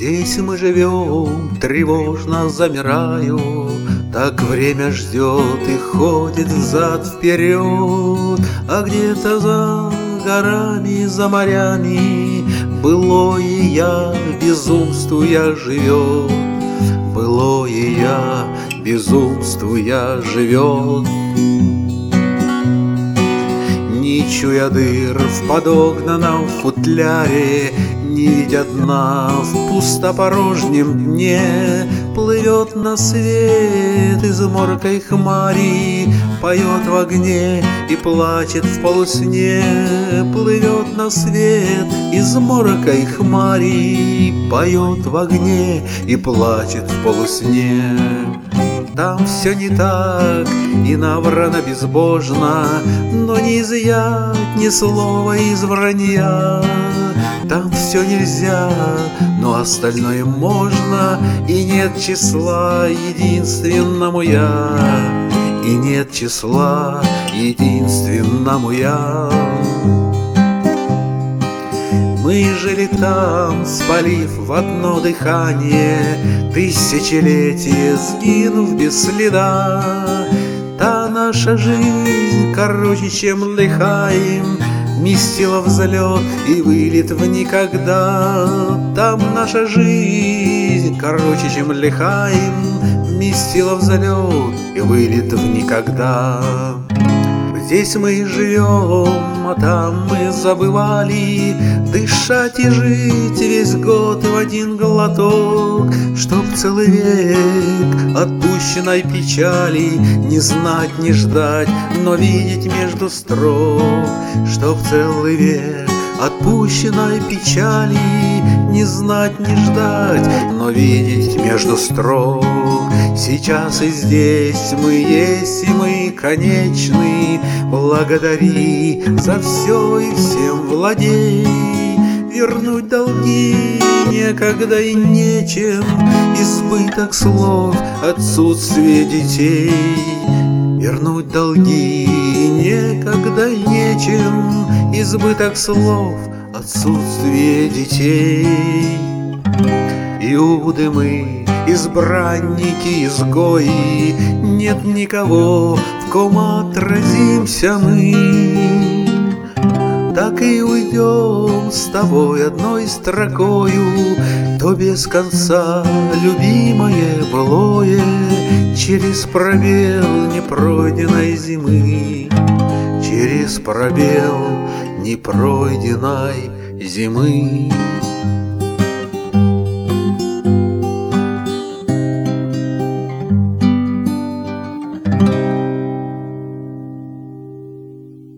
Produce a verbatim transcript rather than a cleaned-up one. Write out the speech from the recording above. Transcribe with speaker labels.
Speaker 1: Здесь мы живем, тревожно замираю, так время ждет и ходит взад-вперед. А где-то за горами, за морями былое я, безумствуя, живет. Былое я, безумствуя, живет. Не чуя дыр в подогнанном футляре, не видя дна в пустопорожнем дне, плывет на свет из моркой хмари, поет в огне и плачет в полусне. Плывет на свет из моркой хмари, поет в огне и плачет в полусне. Там все не так и наврано безбожно, но не изъять ни слова из вранья. Там все нельзя, но остальное можно, и нет числа единственному я, и нет числа единственному я. Мы жили там, спалив в одно дыхание тысячелетия, сгинув без следа. Та наша жизнь короче, чем Лихаим, вместила взлет и вылет в никогда. Там наша жизнь короче, чем Лихаим, вместила взлет и вылет в никогда. Здесь мы живем, а там мы забывали дышать и жить весь год в один глоток, чтоб целый век отпущенной печали не знать, не ждать, но видеть между строк. Чтоб целый век отпущенной печали не знать, не ждать, но видеть между строк. Сейчас и здесь мы есть, и мы конечны. Благодари за все и всем владей. Вернуть долги некогда и нечем, избыток слов, отсутствие детей. Вернуть долги некогда и нечем, избыток слов, отсутствие детей. Иуды мы, избранники, изгои, нет никого, в ком отразимся мы. Так и уйдем с тобой одной строкою, то без конца любимое былое, через пробел непройденной зимы, через пробел непройденной зимы.